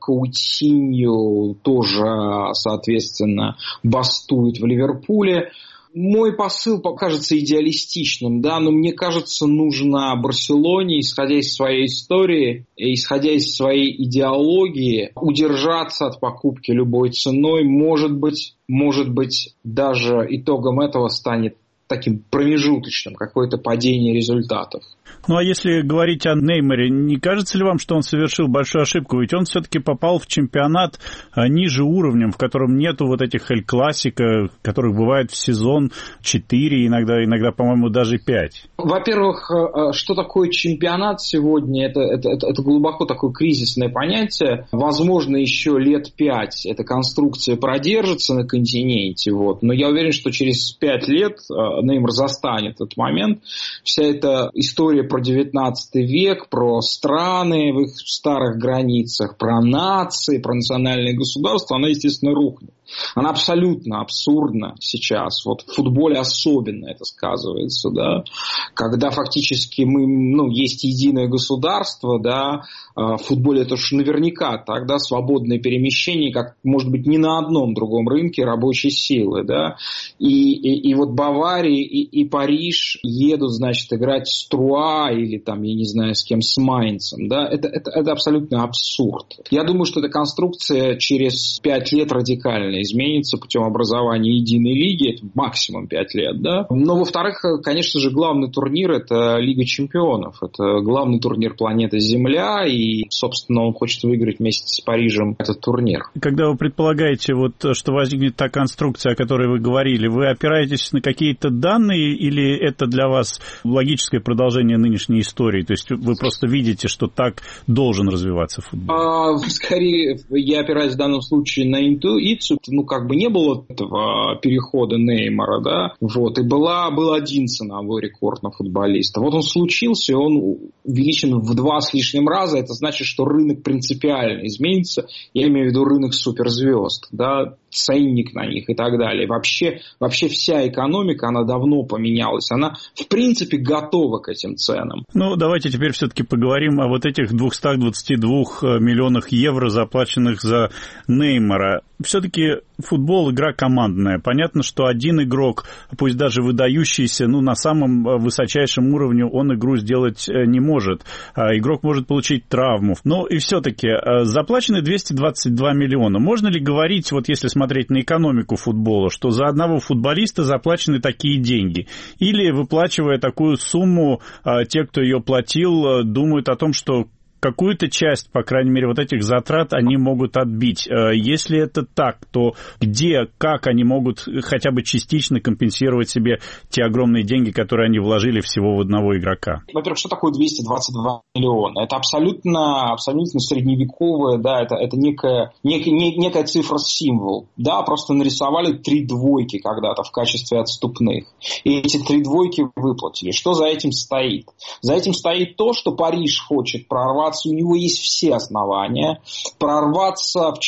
Каутиньо тоже, соответственно, бастует в Ливерпуле. Мой посыл покажется идеалистичным, да, но мне кажется, нужно Барселоне, исходя из своей истории, исходя из своей идеологии, удержаться от покупки любой ценой. Может быть, может быть, даже итогом этого станет таким промежуточным, какое-то падение результатов. Ну, а если говорить о Неймаре, не кажется ли вам, что он совершил большую ошибку? Ведь он все-таки попал в чемпионат ниже уровнем, в котором нету вот этих эль-классика, которых бывает в сезон четыре, иногда, иногда, по-моему, даже пять. Во-первых, что такое чемпионат сегодня? Это, это, это, это глубоко такое кризисное понятие. Возможно, еще лет пять эта конструкция продержится на континенте. Вот. Но я уверен, что через пять лет Неймар застанет этот момент. Вся эта история про девятнадцатый век, про страны в их старых границах, про нации, про национальные государства, она, естественно, рухнет. Она абсолютно абсурдна сейчас. Вот в футболе особенно это сказывается, да, когда фактически мы, ну, есть единое государство, да, в футболе это уж наверняка так, да, свободное перемещение, как, может быть, ни на одном другом рынке рабочей силы, да, и, и, и вот Бавария и, и Париж едут, значит, играть с Труа или там, я не знаю, с кем, с Майнцем, да, это, это, это абсолютно абсурд. Я думаю, что эта конструкция через пять лет радикально изменится путем образования единой лиги, это максимум пять лет, да. Но, во-вторых, конечно же, главный турнир – это Лига чемпионов, это главный турнир планеты Земля, и, собственно, он хочет выиграть вместе с Парижем этот турнир. Когда вы предполагаете, вот, что возникнет та конструкция, о которой вы говорили, вы опираетесь на какие-то данные или это для вас логическое продолжение нынешней истории? То есть вы просто видите, что так должен развиваться футбол? А, скорее, я опираюсь в данном случае на интуицию. Ну, как бы не было этого перехода Неймара, да, вот, и была, был один ценовой рекорд на футболиста. Вот он случился, и он увеличен в два с лишним раза, это значит, что рынок принципиально изменится, я имею в виду рынок суперзвезд, да, ценник на них и так далее. Вообще, вообще вся экономика, она давно поменялась, она, в принципе, готова к этим ценам. Ну, давайте теперь все-таки поговорим о вот этих двухстах двадцати двух миллионах евро, заплаченных за Неймара. Все-таки футбол – игра командная. Понятно, что один игрок, пусть даже выдающийся, ну, на самом высочайшем уровне он игру сделать не может. Игрок может получить травму. Но и все-таки заплачены двести двадцать два миллиона. Можно ли говорить, вот если смотреть на экономику футбола, что за одного футболиста заплачены такие деньги? Или, выплачивая такую сумму, те, кто ее платил, думают о том, что какую-то часть, по крайней мере, вот этих затрат они могут отбить. Если это так, то где, как они могут хотя бы частично компенсировать себе те огромные деньги, которые они вложили всего в одного игрока? Во-первых, что такое двести двадцать два миллиона? Это абсолютно, абсолютно средневековая, да, это, это некая, некая, некая цифра-символ. Да, просто нарисовали три двойки когда-то в качестве отступных. И эти три двойки выплатили. Что за этим стоит? За этим стоит то, что Париж хочет прорваться. У него есть все основания прорваться в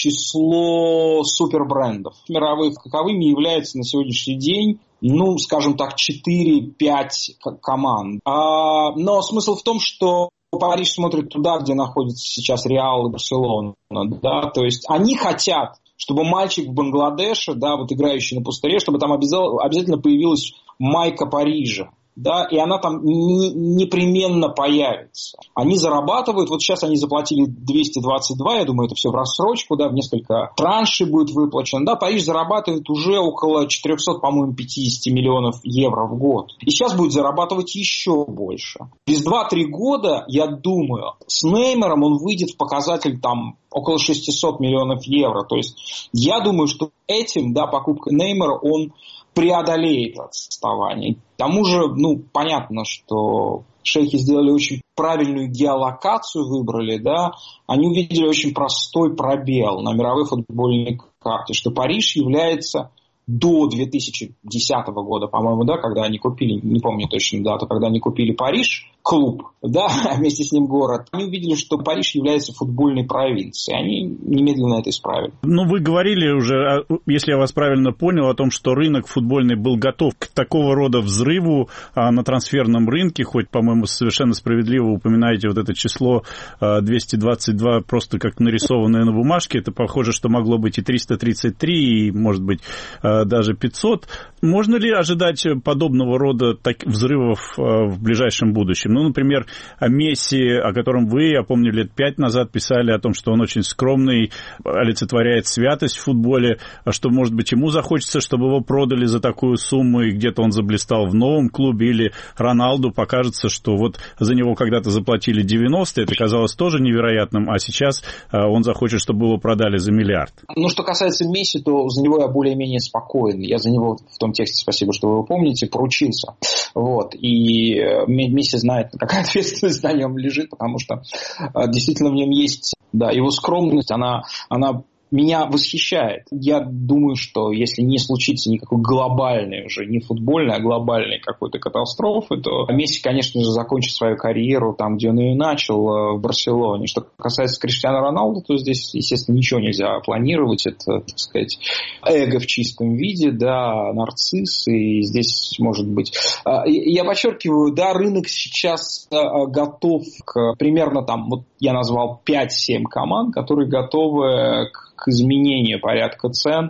число супербрендов мировых. Каковыми являются на сегодняшний день, ну, скажем так, четыре-пять команд. А, но смысл в том, что Париж смотрит туда, где находится сейчас Реал и Барселона. Да? То есть они хотят, чтобы мальчик в Бангладеше, да, вот играющий на пустыре, чтобы там обязательно появилась майка Парижа. да, и она там не, непременно появится. Они зарабатывают, вот сейчас они заплатили двести двадцать два, я думаю, это все в рассрочку, да, в несколько траншей будет выплачено, да, Париж зарабатывает уже около четыреста, по-моему, пятьдесят миллионов евро в год. И сейчас будет зарабатывать еще больше. Через два-три года, я думаю, с Неймаром он выйдет в показатель там около шестьсот миллионов евро. То есть я думаю, что этим, да, покупкой Неймара он преодолеет отставание. К тому же, ну, понятно, что шейхи сделали очень правильную геолокацию, выбрали, да, они увидели очень простой пробел на мировой футбольной карте, что Париж является до две тысячи десятого года, по-моему, да, когда они купили, не помню точно дату, когда они купили Париж, клуб, да, вместе с ним город, они увидели, что Париж является футбольной провинцией. Они немедленно это исправили. Ну, вы говорили уже, если я вас правильно понял, о том, что рынок футбольный был готов к такого рода взрыву на трансферном рынке, хоть, по-моему, совершенно справедливо упоминаете вот это число двести двадцать два просто как нарисованное на бумажке. Это похоже, что могло быть и триста тридцать три, и, может быть, даже пятьсот. Можно ли ожидать подобного рода так, взрывов в ближайшем будущем? Ну, например, о Месси, о котором вы, я помню, лет пять назад писали о том, что он очень скромный, олицетворяет святость в футболе, а что, может быть, ему захочется, чтобы его продали за такую сумму, и где-то он заблистал в новом клубе, или Роналду покажется, что вот за него когда-то заплатили девяносто, это казалось тоже невероятным, а сейчас он захочет, чтобы его продали за миллиард. Ну, что касается Месси, то за него я более-менее спокоен. Я за него в том тексте, спасибо, что вы его помните, поручился. Вот. И Месси знает, какая ответственность на нем лежит, потому что действительно в нем есть, да, его скромность, она, она меня восхищает. Я думаю, что если не случится никакой глобальной уже, не футбольной, а глобальной какой-то катастрофы, то Месси, конечно же, закончит свою карьеру там, где он ее начал, в Барселоне. Что касается Криштиану Роналду, то здесь, естественно, ничего нельзя планировать. Это, так сказать, эго в чистом виде, да, нарцисс, и здесь может быть... Я подчеркиваю, да, рынок сейчас готов к примерно там, вот я назвал пять-семь команд, которые готовы к к изменению порядка цен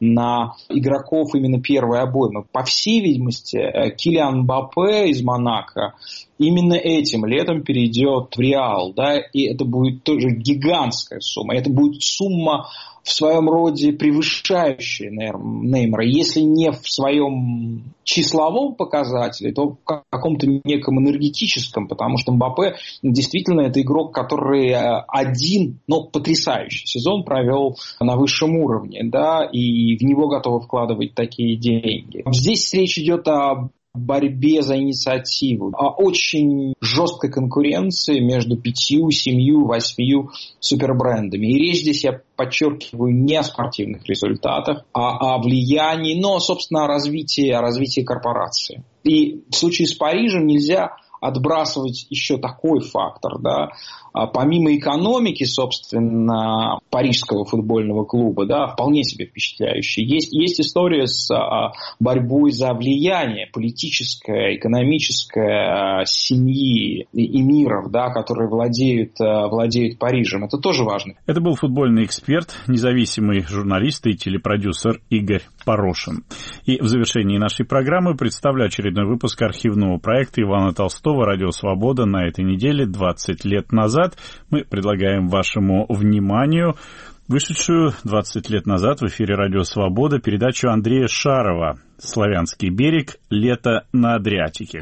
на игроков именно первой обоймы. По всей видимости, Килиан Мбаппе из Монако именно этим летом перейдет в Реал, да, и это будет тоже гигантская сумма. Это будет сумма в своем роде превышающая Неймара. Если не в своем числовом показателе, то в каком-то неком энергетическом, потому что Мбаппе действительно это игрок, который один, но потрясающий сезон провел на высшем уровне, да, и в него готовы вкладывать такие деньги. Здесь речь идет о борьбе за инициативу, о очень жесткой конкуренции между пятью, семью, восьмью супербрендами. И речь здесь, я подчеркиваю, не о спортивных результатах, а о влиянии, но, собственно, о развитии, о развитии корпорации. И в случае с Парижем нельзя отбрасывать еще такой фактор, да, помимо экономики, собственно, парижского футбольного клуба, да, вполне себе впечатляющий. Есть, есть история с а, борьбой за влияние политическое, экономическое семьи и эмиров, да, которые владеют, владеют Парижем. Это тоже важно. Это был футбольный эксперт, независимый журналист и телепродюсер Игорь Порошин. И в завершении нашей программы представлю очередной выпуск архивного проекта Ивана Толстого «Радио Свобода» на этой неделе двадцать лет назад. Мы предлагаем вашему вниманию вышедшую двадцать лет назад в эфире «Радио Свобода» передачу Андрея Шарова «Славянский берег. Лето на Адриатике».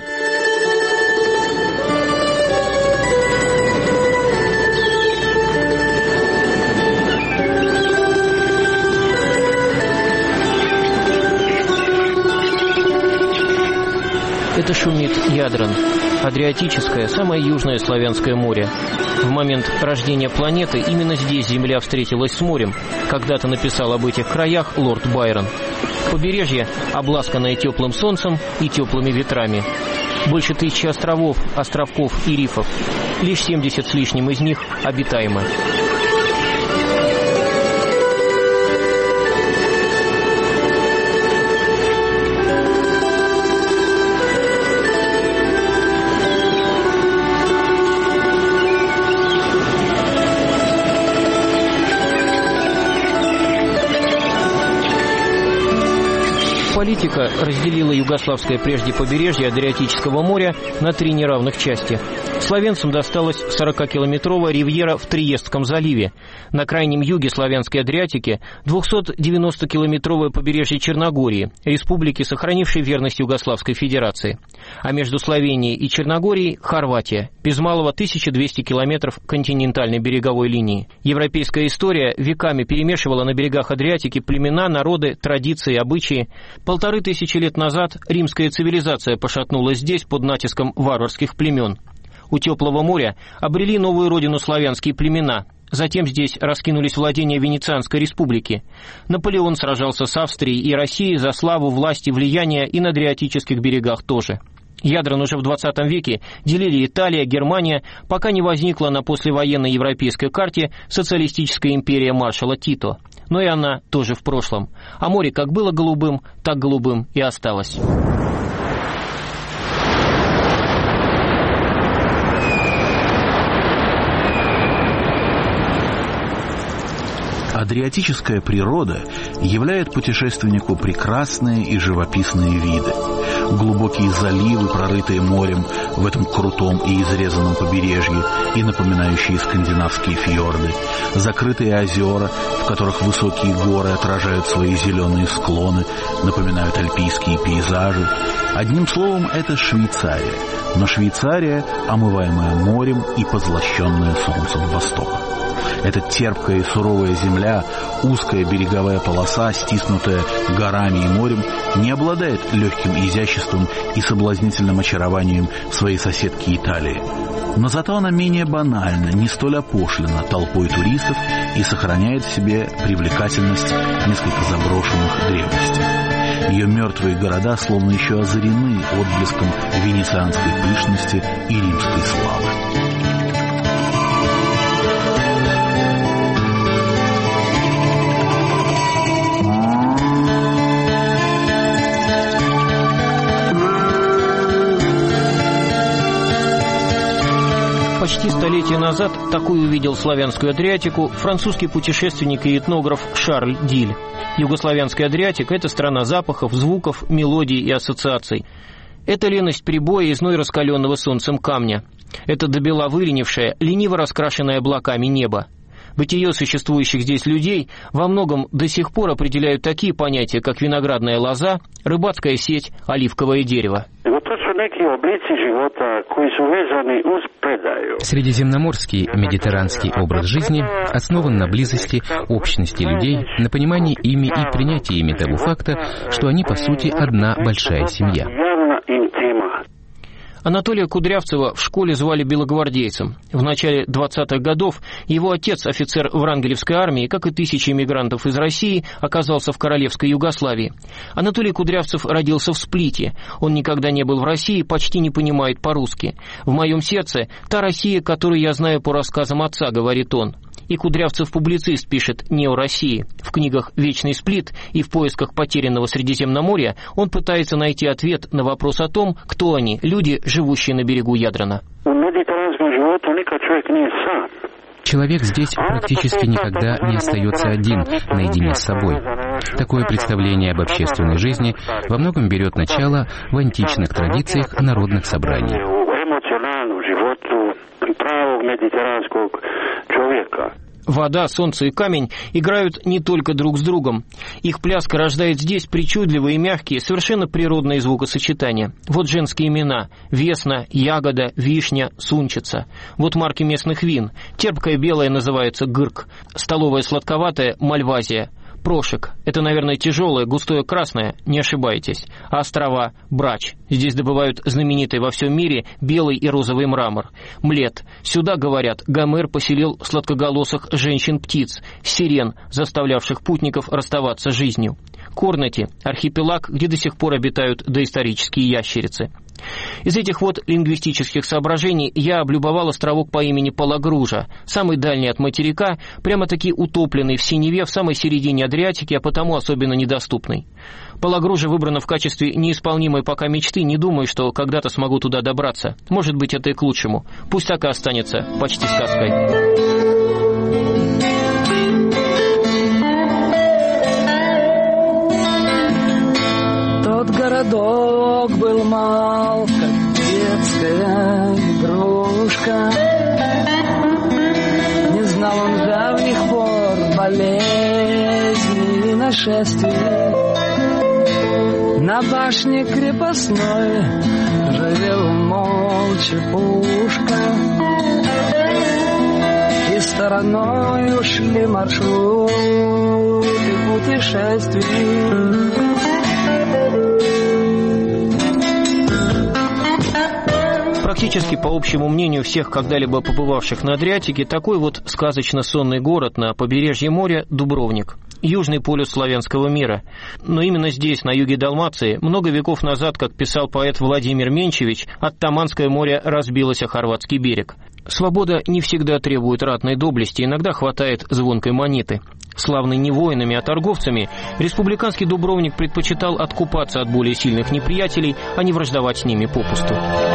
Это шумит Ядрин, Адриатическое, самое южное славянское море. В момент рождения планеты именно здесь Земля встретилась с морем. Когда-то написал об этих краях лорд Байрон. Побережье, обласканное теплым солнцем и теплыми ветрами. Больше тысячи островов, островков и рифов. Лишь семьдесят с лишним из них обитаемы. В политика разделила югославское прежде побережье Адриатического моря на три неравных части. Словенцам досталась сорокакилометровая ривьера в Триестском заливе. На крайнем юге славянской Адриатики двухсотдевяностокилометровое побережье Черногории, республики, сохранившей верность Югославской Федерации. А между Словенией и Черногорией – Хорватия, без малого тысяча двести километров континентальной береговой линии. Европейская история веками перемешивала на берегах Адриатики племена, народы, традиции, обычаи. Полторы тысячи лет назад римская цивилизация пошатнулась здесь под натиском варварских племен. У теплого моря обрели новую родину славянские племена. Затем здесь раскинулись владения Венецианской республики. Наполеон сражался с Австрией и Россией за славу, власть и влияние, и на Адриатических берегах тоже. Ядрен уже в двадцатом веке делили Италия, Германия, пока не возникла на послевоенной европейской карте социалистическая империя маршала Тито. Но и она тоже в прошлом. А море как было голубым, так голубым и осталось. Адриатическая природа являет путешественнику прекрасные и живописные виды. Глубокие заливы, прорытые морем в этом крутом и изрезанном побережье и напоминающие скандинавские фьорды, закрытые озера, в которых высокие горы отражают свои зеленые склоны, напоминают альпийские пейзажи. Одним словом, это Швейцария, но Швейцария, омываемая морем и позлощенная солнцем востока. Эта терпкая и суровая земля, узкая береговая полоса, стиснутая горами и морем, не обладает легким изяществом и соблазнительным очарованием своей соседки Италии. Но зато она менее банальна, не столь опошлена толпой туристов и сохраняет в себе привлекательность несколько заброшенных древностей. Ее мертвые города словно еще озарены отблеском венецианской пышности и римской славы. Почти столетие назад такую увидел славянскую Адриатику французский путешественник и этнограф Шарль Диль. Югославянская Адриатика – это страна запахов, звуков, мелодий и ассоциаций. Это леность прибоя и зной раскаленного солнцем камня. Это добела выленившее, лениво раскрашенное облаками небо. Бытие существующих здесь людей во многом до сих пор определяют такие понятия, как виноградная лоза, рыбацкая сеть, оливковое дерево. Средиземноморский медитеранский образ жизни основан на близости, общности людей, на понимании ими и принятии ими того факта, что они, по сути, одна большая семья. Анатолия Кудрявцева в школе звали белогвардейцем. В начале двадцатых годов его отец, офицер Врангелевской армии, как и тысячи эмигрантов из России, оказался в королевской Югославии. Анатолий Кудрявцев родился в Сплите. Он никогда не был в России, почти не понимает по-русски. «В моем сердце та Россия, которую я знаю по рассказам отца», — говорит он. И Кудрявцев-публицист пишет не о России. В книгах «Вечный Сплит» и «В поисках потерянного Средиземноморья» он пытается найти ответ на вопрос о том, кто они, люди, живущие на берегу Ядрена. Человек здесь практически никогда не остается один, наедине с собой. Такое представление об общественной жизни во многом берет начало в античных традициях народных собраний. Вода, солнце и камень играют не только друг с другом. Их пляска рождает здесь причудливые и мягкие, совершенно природные звукосочетания. Вот женские имена: Весна, Ягода, Вишня, Сунчица. Вот марки местных вин. Терпкая белая называется Гырк, столовая сладковатая Мальвазия. Прошек – это, наверное, тяжелое, густое красное, не ошибаетесь. А острова – Брач. Здесь добывают знаменитый во всем мире белый и розовый мрамор. Млет. Сюда, говорят, Гомер поселил сладкоголосых женщин-птиц, сирен, заставлявших путников расставаться с жизнью. Корнати – архипелаг, где до сих пор обитают доисторические ящерицы. Из этих вот лингвистических соображений я облюбовал островок по имени Палагружа, самый дальний от материка, прямо-таки утопленный в синеве в самой середине Адриатики, а потому особенно недоступный. Палагружа выбрана в качестве неисполнимой пока мечты, не думаю, что когда-то смогу туда добраться. Может быть, это и к лучшему. Пусть так и останется почти сказкой. Знал он с давних пор болезни и нашествия. На башне крепостной ревела молча пушка, и стороной ушли маршруты путешествий. Практически по общему мнению всех когда-либо побывавших на Адриатике, такой вот сказочно-сонный город на побережье моря – Дубровник, южный полюс славянского мира. Но именно здесь, на юге Далмации, много веков назад, как писал поэт Владимир Менчевич, Оттаманское море разбилось о хорватский берег. Свобода не всегда требует ратной доблести, иногда хватает звонкой монеты. Славный не воинами, а торговцами, республиканский Дубровник предпочитал откупаться от более сильных неприятелей, а не враждовать с ними попусту.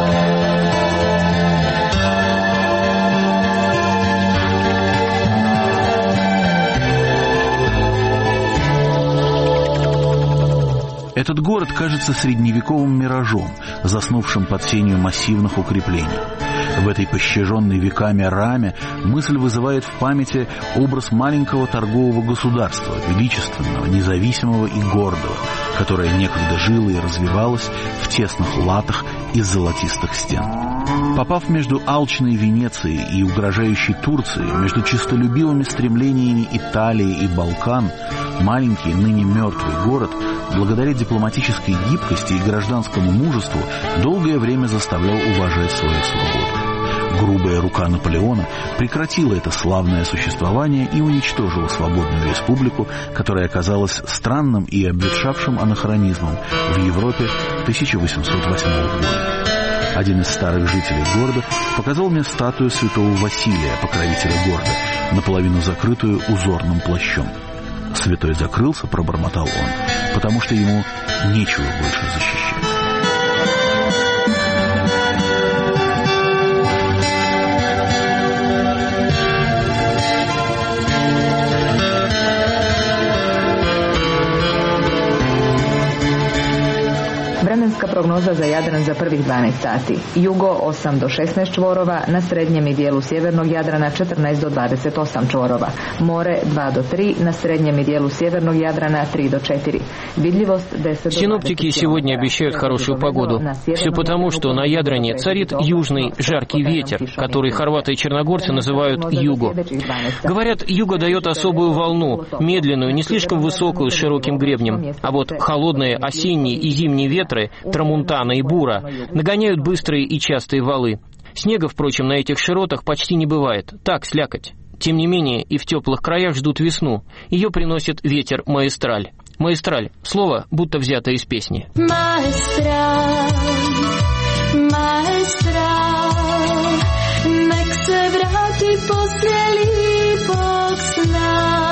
Этот город кажется средневековым миражом, заснувшим под сенью массивных укреплений. В этой пощаженной веками раме мысль вызывает в памяти образ маленького торгового государства, величественного, независимого и гордого, которое некогда жило и развивалось в тесных латах из золотистых стен. Попав между алчной Венецией и угрожающей Турцией, между честолюбивыми стремлениями Италии и Балкан, маленький, ныне мертвый город, благодаря дипломатической гибкости и гражданскому мужеству, долгое время заставлял уважать свою свободу. Грубая рука Наполеона прекратила это славное существование и уничтожила свободную республику, которая оказалась странным и обветшавшим анахронизмом в Европе тысяча восемьсот восьмого года. Один из старых жителей города показал мне статую святого Василия, покровителя города, наполовину закрытую узорным плащом. Святой закрылся, пробормотал он, потому что ему нечего больше защищать. Vremenska prognoza za Jadran za prvih dvanaest sati. Jugo osam do šesnaest čvorova, na srednjem i dijelu sjevernog Jadrana četrnaest do dvadeset osam čvorova. More dva do tri, на среднем и делу северного Ядрана три до четыре. Видливость десять до двадцати. Синоптики сегодня обещают хорошую погоду. Все потому, что на Ядране царит южный жаркий ветер, который хорваты и черногорцы называют юго. Говорят, юго дает особую волну, медленную, не слишком высокую, с широким гребнем. А вот холодные осенние и зимние ветры, Трамунтана и Бура, нагоняют быстрые и частые валы. Снега, впрочем, на этих широтах почти не бывает. Так, слякоть. Тем не менее, и в теплых краях ждут весну. Ее приносит ветер маэстраль. Маэстраль – слово, будто взято из песни. Маэстраль, маэстраль, нек се врати после липок сна.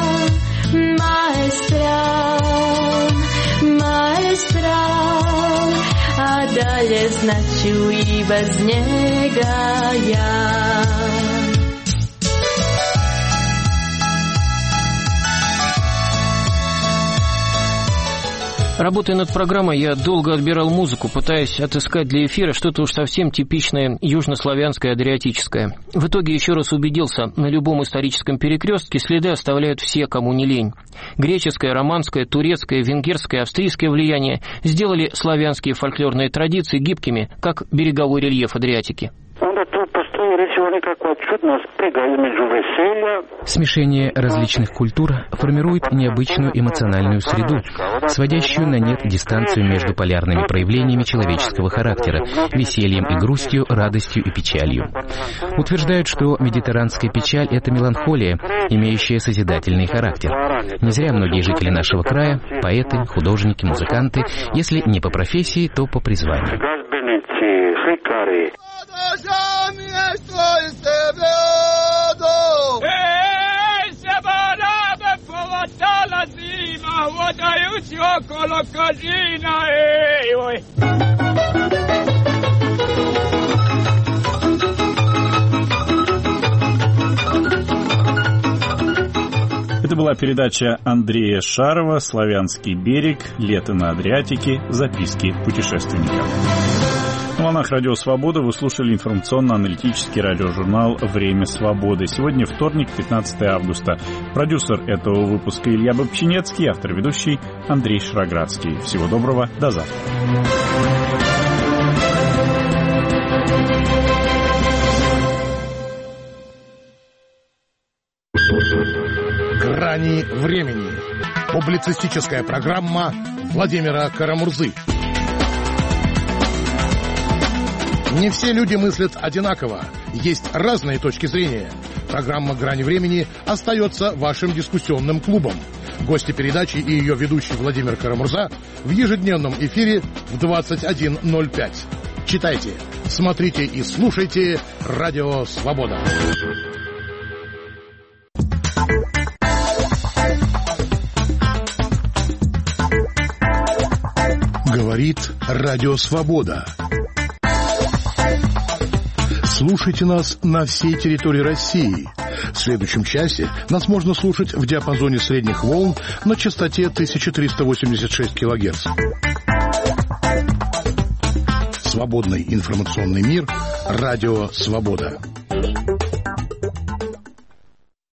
Маэстраль, маэстраль, а далее значу и без njega я. Работая над программой, я долго отбирал музыку, пытаясь отыскать для эфира что-то уж совсем типичное южнославянское, адриатическое. В итоге еще раз убедился, на любом историческом перекрестке следы оставляют все, кому не лень. Греческое, романское, турецкое, венгерское, австрийское влияние сделали славянские фольклорные традиции гибкими, как береговой рельеф Адриатики. Смешение различных культур формирует необычную эмоциональную среду, сводящую на нет дистанцию между полярными проявлениями человеческого характера, весельем и грустью, радостью и печалью. Утверждают, что медитеранская печаль – это меланхолия, имеющая созидательный характер. Не зря многие жители нашего края – поэты, художники, музыканты, если не по профессии, то по призванию. Это была передача Андрея Шарова «Славянский берег. Лето на Адриатике. Записки путешественника». На волнах Радио Свобода вы слушали информационно-аналитический радиожурнал «Время свободы». Сегодня вторник, пятнадцатое августа. Продюсер этого выпуска Илья Бобчинецкий, автор-ведущий Андрей Шароградский. Всего доброго, до завтра. «Грани времени». Публицистическая программа Владимира Карамурзы. Не все люди мыслят одинаково. Есть разные точки зрения. Программа «Грани времени» остается вашим дискуссионным клубом. Гости передачи и ее ведущий Владимир Карамурза в ежедневном эфире в двадцать один ноль пять. Читайте, смотрите и слушайте «Радио Свобода». Говорит Радио Свобода. Слушайте нас на всей территории России. В следующем часе нас можно слушать в диапазоне средних волн на частоте тысяча триста восемьдесят шесть килогерц. Свободный информационный мир. Радио Свобода.